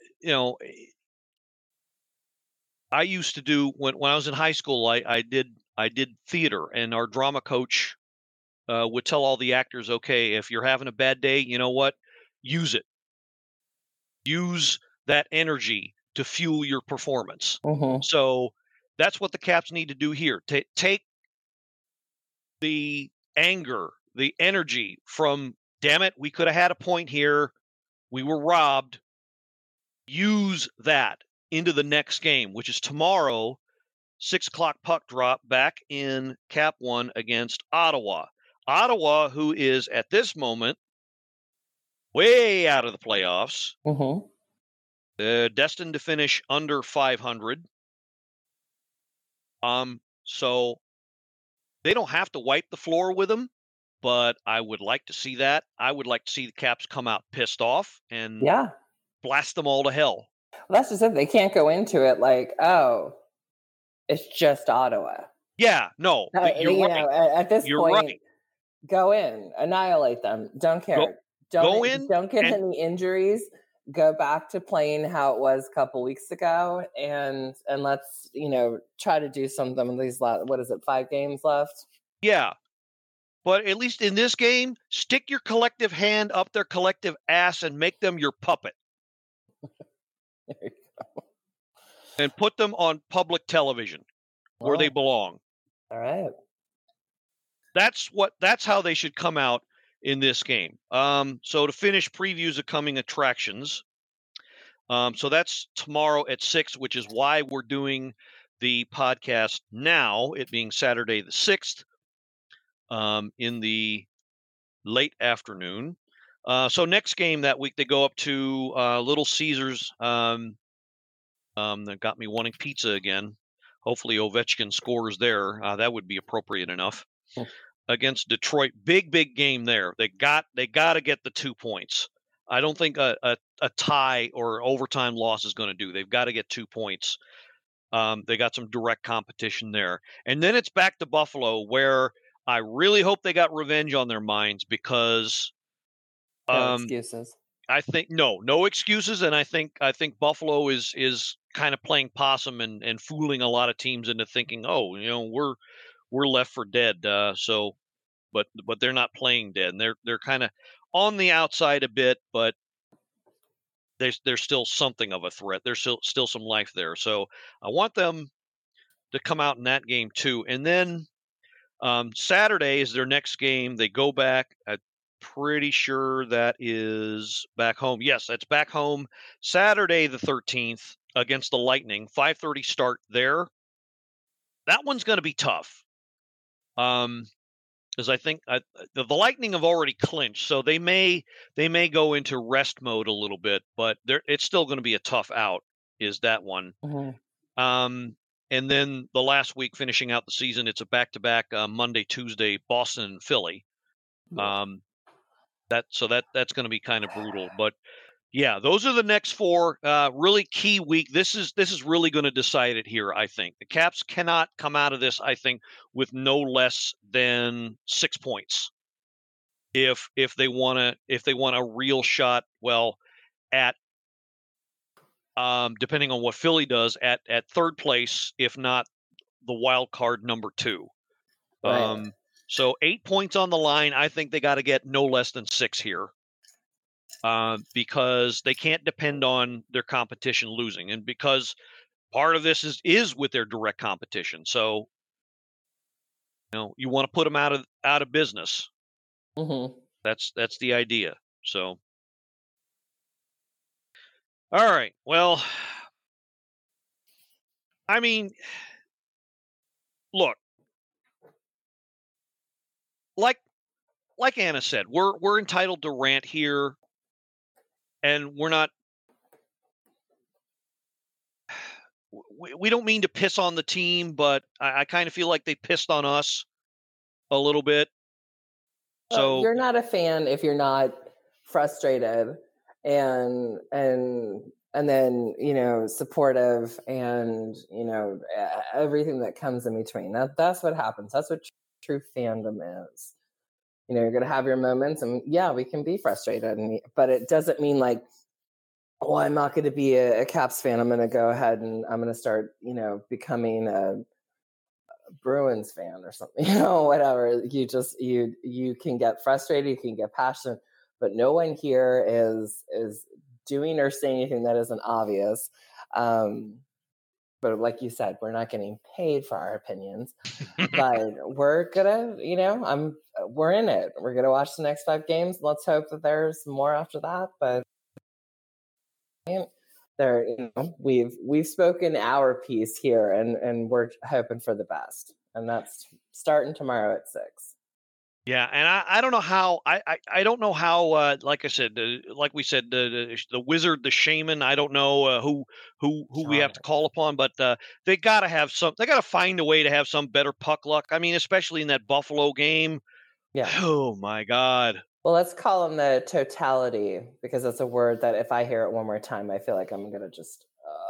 used to do when I was in high school. I did theater, and our drama coach would tell all the actors, okay, if you're having a bad day, you know what? Use it. Use that energy to fuel your performance. So that's what the Caps need to do here. Take the anger, the energy from, damn it, we could have had a point here. We were robbed. Use that into the next game, which is tomorrow, 6:00 puck drop back in Cap 1 against Ottawa. Ottawa, who is at this moment way out of the playoffs, destined to finish under 500. So they don't have to wipe the floor with them, but I would like to see that. I would like to see the Caps come out pissed off and blast them all to hell. Well, that's just it. They can't go into it like, oh, it's just Ottawa. Yeah, no, you're right. At this point, go in, annihilate them. Don't care. Don't get any injuries. Go back to playing how it was a couple weeks ago, and let's try to do something with these. What is it? 5 games left. Yeah, but at least in this game, stick your collective hand up their collective ass and make them your puppet. There you go. And put them on public television where they belong. All right. That's how they should come out in this game. So to finish, previews of coming attractions. So that's tomorrow at 6, which is why we're doing the podcast now, it being Saturday the 6th, in the late afternoon. So next game that week, they go up to Little Caesars. That got me wanting pizza again. Hopefully Ovechkin scores there. That would be appropriate enough. Against Detroit. Big game there. They got to get the 2 points. I don't think a tie or overtime loss is going to do. They've got to get 2 points. They got some direct competition there. And then it's back to Buffalo, where I really hope they got revenge on their minds, because no excuses. I think no excuses, and I think Buffalo is kind of playing possum and fooling a lot of teams into thinking, we're left for dead. But they're not playing dead, and they're kind of on the outside a bit, but there's still something of a threat. There's still some life there. So I want them to come out in that game too. And then Saturday is their next game. They go back. I'm pretty sure that is back home. Yes, that's back home. Saturday the 13th against the Lightning. 5:30 start there. That one's going to be tough. Because I think the Lightning have already clinched, so they may go into rest mode a little bit, but it's still going to be a tough out. Is that one? And then the last week, finishing out the season, it's a back-to-back Monday, Tuesday, Boston and Philly. That's going to be kind of brutal, but yeah, those are the next 4. Really key week. This is really going to decide it here. I think the Caps cannot come out of this, I think, with no less than 6 points. If they want a real shot, well, at depending on what Philly does, at 3rd place, if not the wild card number 2. Right. So 8 points on the line. I think they got to get no less than 6 here. Because they can't depend on their competition losing, and because part of this is with their direct competition. So, you want to put them out of business. That's the idea. So, All right. Well, I mean, look, like Anna said, we're entitled to rant here, and we're not. We don't mean to piss on the team, but I kind of feel like they pissed on us a little bit. So you're not a fan if you're not frustrated and then supportive and everything that comes in between. That's what happens. That's what true fandom is. You're going to have your moments, and yeah, we can be frustrated, but it doesn't mean like, oh, I'm not going to be a Caps fan. I'm going to go ahead and I'm going to start becoming a Bruins fan or something, whatever. You can get frustrated, you can get passionate, but no one here is doing or saying anything that isn't obvious. But like you said, we're not getting paid for our opinions, but we're gonna, we're in it. We're gonna watch the next 5 games. Let's hope that there's more after that. But there, we've spoken our piece here, and we're hoping for the best, and that's starting tomorrow at 6. Yeah, and I don't know how I don't know how like I said, like we said, the wizard, the shaman. I don't know who we have to call upon, but they got to have some. They got to find a way to have some better puck luck. I mean, especially in that Buffalo game. Yeah. Oh my God. Well, let's call them the totality, because it's a word that if I hear it one more time, I feel like I'm gonna just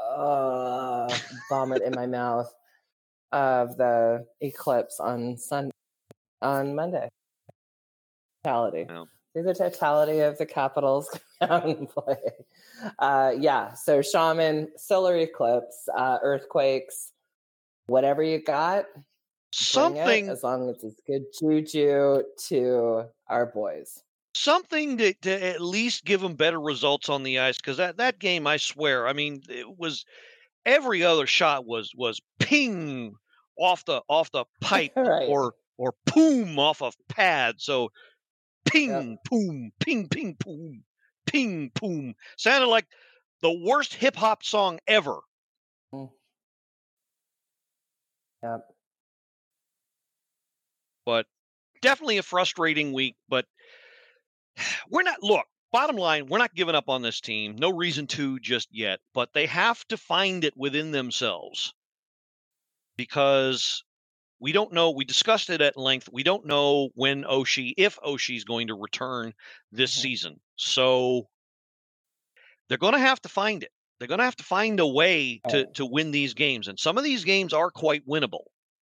vomit in my mouth. Of the eclipse on Monday. Totality. Yeah. See the totality of the Capitals out and play. Yeah, so shaman, solar eclipse, earthquakes, whatever you got, something it, as long as it's good juju to our boys. Something to at least give them better results on the ice, because that game, I swear, I mean, it was every other shot was ping off the pipe Right. or poom off of pad. So ping, Yep. poom, ping, ping, poom, ping, poom. Sounded like the worst hip hop song ever. Yep. But definitely a frustrating week. But we're not, look, bottom line, we're not giving up on this team. No reason to just yet. But they have to find it within themselves, because we don't know. We discussed it at length. We don't know when if Oshie's going to return this season. So they're going to have to find it. They're going to have to find a way to win these games. And some of these games are quite winnable.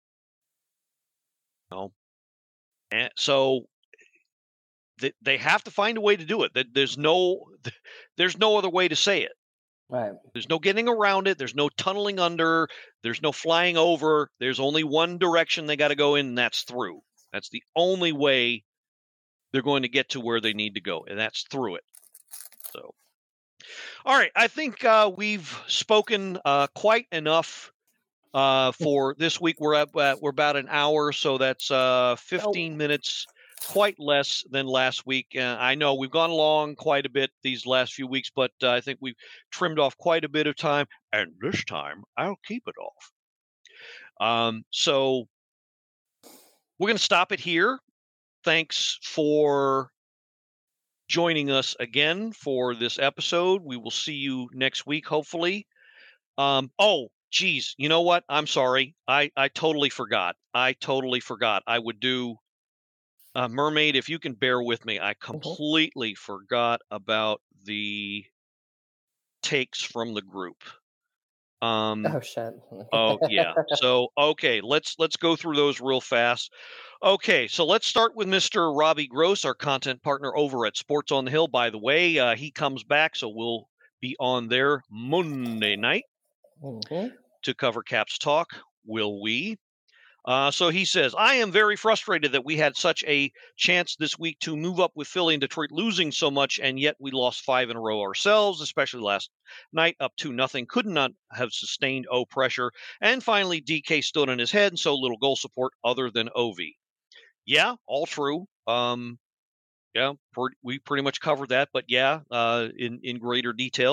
And so they have to find a way to do it. There's no other way to say it. Right. There's no getting around it. There's no tunneling under. There's no flying over. There's only one direction they got to go in, and that's through. That's the only way they're going to get to where they need to go, and that's through it. So, all right, I think we've spoken quite enough for this week. We're about an hour, so that's 15 minutes. Quite less than last week. I know we've gone along quite a bit these last few weeks, but I think we've trimmed off quite a bit of time, and this time I'll keep it off. So we're going to stop it here. Thanks for joining us again for this episode. We will see you next week, hopefully. Oh, geez, you know what? I'm sorry. I totally forgot. I would do Mermaid, if you can bear with me, I completely forgot about the takes from the group. Oh shit. Oh yeah. So okay, let's go through those real fast. Okay, so let's start with Mr. Robbie Gross, our content partner over at Sports on the Hill. By the way, he comes back, so we'll be on there Monday night to cover Caps Talk. Will we? So he says, I am very frustrated that we had such a chance this week to move up with Philly and Detroit losing so much, and yet we lost 5 in a row ourselves, especially last night, up 2-0. Could not have sustained O pressure. And finally, DK stood on his head, and so little goal support other than Ovi. Yeah, all true. Yeah, we pretty much covered that, but yeah, in greater detail.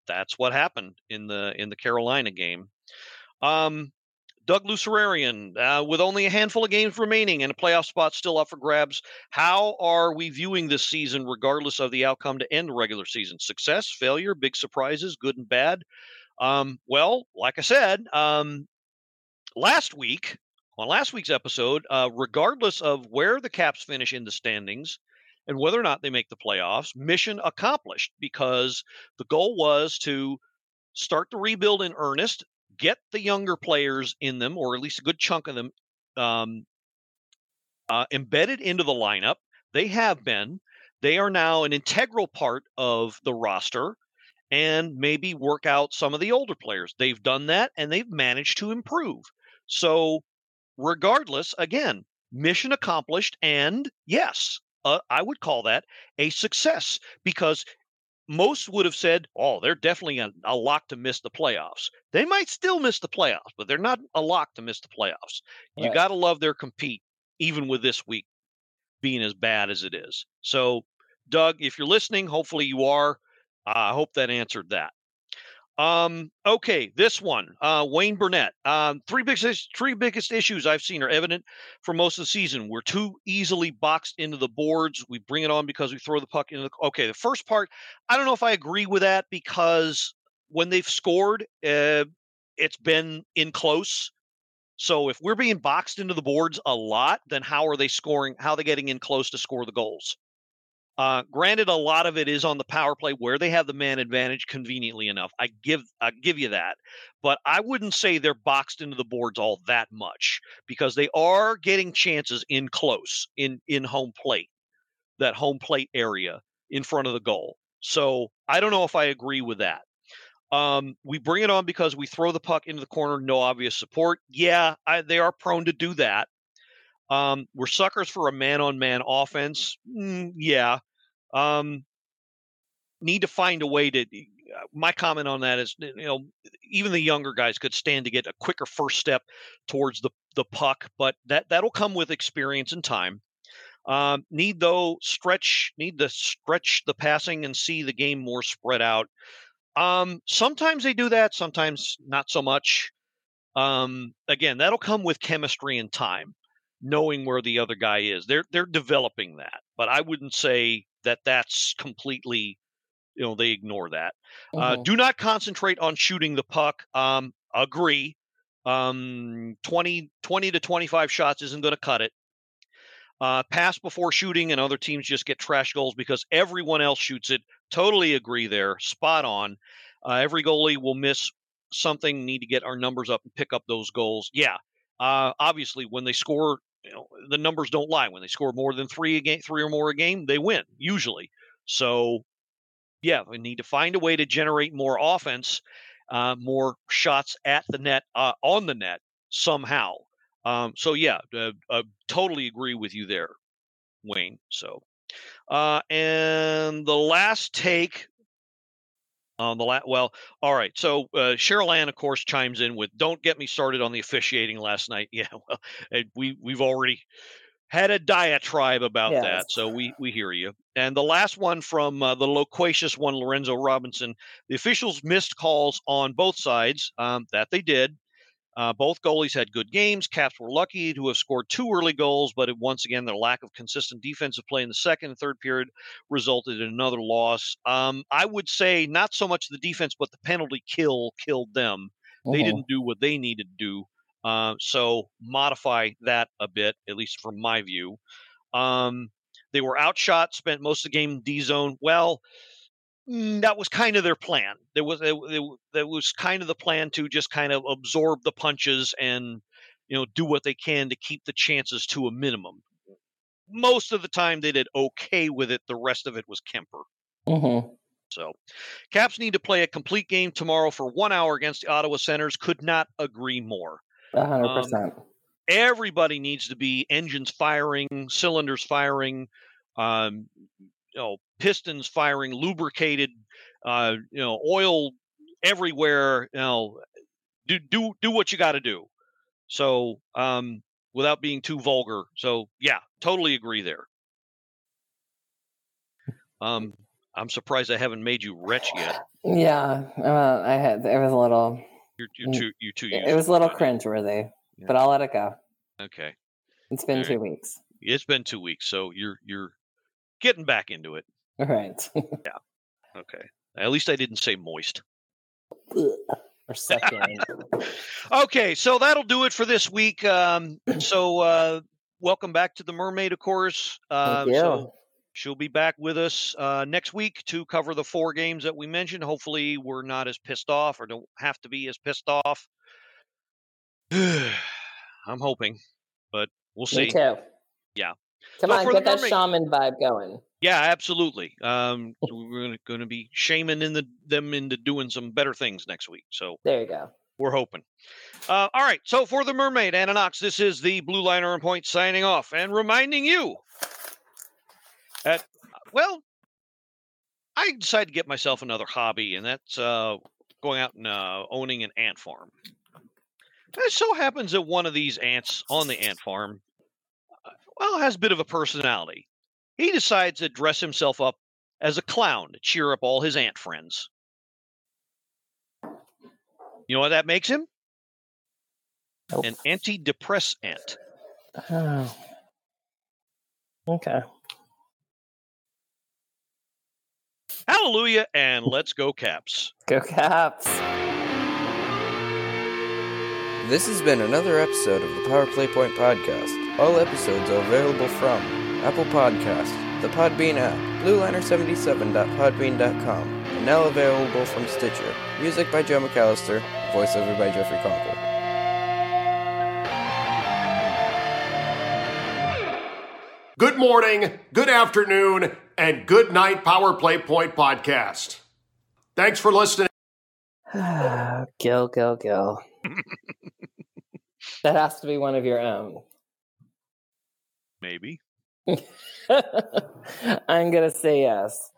that's what happened in the Carolina game. Doug Lucerian, with only a handful of games remaining and a playoff spot still up for grabs, how are we viewing this season regardless of the outcome to end the regular season? Success, failure, big surprises, good and bad? Well, like I said, last week, on last week's episode, regardless of where the Caps finish in the standings and whether or not they make the playoffs, mission accomplished, because the goal was to start the rebuild in earnest, get the younger players in them, or at least a good chunk of them, embedded into the lineup. They have been. They are now an integral part of the roster, and maybe work out some of the older players. They've done that, and they've managed to improve. So regardless, again, mission accomplished, and yes, I would call that a success, because most would have said, oh, they're definitely a lock to miss the playoffs. They might still miss the playoffs, but they're not a lock to miss the playoffs. You Right. got to love their compete, even with this week being as bad as it is. So, Doug, if you're listening, hopefully you are. I hope that answered that. Okay, this one, Wayne Burnett. Three biggest issues I've seen are evident for most of the season. We're too easily boxed into the boards. We bring it on because we throw the puck into the. Okay, the first part, I don't know if I agree with that, because when they've scored, it's been in close. So if we're being boxed into the boards a lot, then how are they scoring? How are they getting in close to score the goals? Granted, a lot of it is on the power play where they have the man advantage conveniently enough. I give you that, but I wouldn't say they're boxed into the boards all that much, because they are getting chances in close, in home plate, that home plate area in front of the goal. So I don't know if I agree with that. We bring it on because we throw the puck into the corner, no obvious support. Yeah, they are prone to do that. We're suckers for a man-on-man offense. Yeah. Need to find a way to. My comment on that is, even the younger guys could stand to get a quicker first step towards the puck, but that'll come with experience and time. Need to stretch the passing and see the game more spread out. Sometimes they do that, sometimes not so much. Again, that'll come with chemistry and time, knowing where the other guy is. They're developing that, but I wouldn't say that that's completely, they ignore that. Do not concentrate on shooting the puck. Agree. 20 to 25 shots isn't going to cut it. Pass before shooting, and other teams just get trash goals because everyone else shoots it. Totally agree there. Spot on. Every goalie will miss something. Need to get our numbers up and pick up those goals. Yeah. Obviously, when they score, the numbers don't lie. When they score more than three or more a game, they win usually. So, yeah, we need to find a way to generate more offense, more shots at the net, on the net somehow. So yeah, totally agree with you there, Wayne. So, and the last take. Well, all right. So Cheryl Ann, of course, chimes in with, "Don't get me started on the officiating last night." Yeah, well, we've already had a diatribe about that, so we hear you. And the last one from the loquacious one, Lorenzo Robinson: "The officials missed calls on both sides." That they did. Both goalies had good games. Caps were lucky to have scored 2 early goals, but once again, their lack of consistent defensive play in the second and third period resulted in another loss. I would say not so much the defense, but the penalty killed them. They didn't do what they needed to do. So modify that a bit, at least from my view. They were outshot, spent most of the game in D zone. Well, that was kind of their plan. There was kind of the plan to just kind of absorb the punches and, do what they can to keep the chances to a minimum. Most of the time they did okay with it. The rest of it was Kemper. So Caps need to play a complete game tomorrow for 1 hour against the Ottawa Senators. Could not agree more. 100%. Everybody needs to be engines firing, cylinders firing, pistons firing, lubricated, oil everywhere. Do what you got to do. So, without being too vulgar. So, yeah, totally agree there. I'm surprised I haven't made you retch yet. Yeah, it was a little. You're too It was a little cringeworthy, but I'll let it go. Okay. It's been 2 weeks. It's been 2 weeks, so you're getting back into it. All right. Yeah. Okay. At least I didn't say moist. Or succulent. Okay, so that'll do it for this week. So welcome back to the Mermaid, of course. Thank you. So she'll be back with us next week to cover the 4 games that we mentioned. Hopefully we're not as pissed off or don't have to be as pissed off. I'm hoping, but we'll see. Me too. Yeah. Come on, get that shaman vibe going. Yeah, absolutely. We're going to be shaming them into doing some better things next week. So there you go. We're hoping. All right. So for the Mermaid, Anna Knox, this is the Blue Liner on Point signing off and reminding you that, well, I decided to get myself another hobby, and that's going out and owning an ant farm. It so happens that one of these ants on the ant farm, has a bit of a personality. He decides to dress himself up as a clown to cheer up all his ant friends. You know what that makes him? Nope. An anti-depress ant. Oh. Okay. Hallelujah, and let's go Caps. Go Caps. This has been another episode of the Power Play Point Podcast. All episodes are available from Apple Podcasts, the Podbean app, BlueLiner77.podbean.com, and now available from Stitcher. Music by Joe McAllister, voiceover by Jeffrey Conkle. Good morning, good afternoon, and good night, Power Play Point Podcast. Thanks for listening. Gil. That has to be one of your own. Maybe. I'm going to say yes.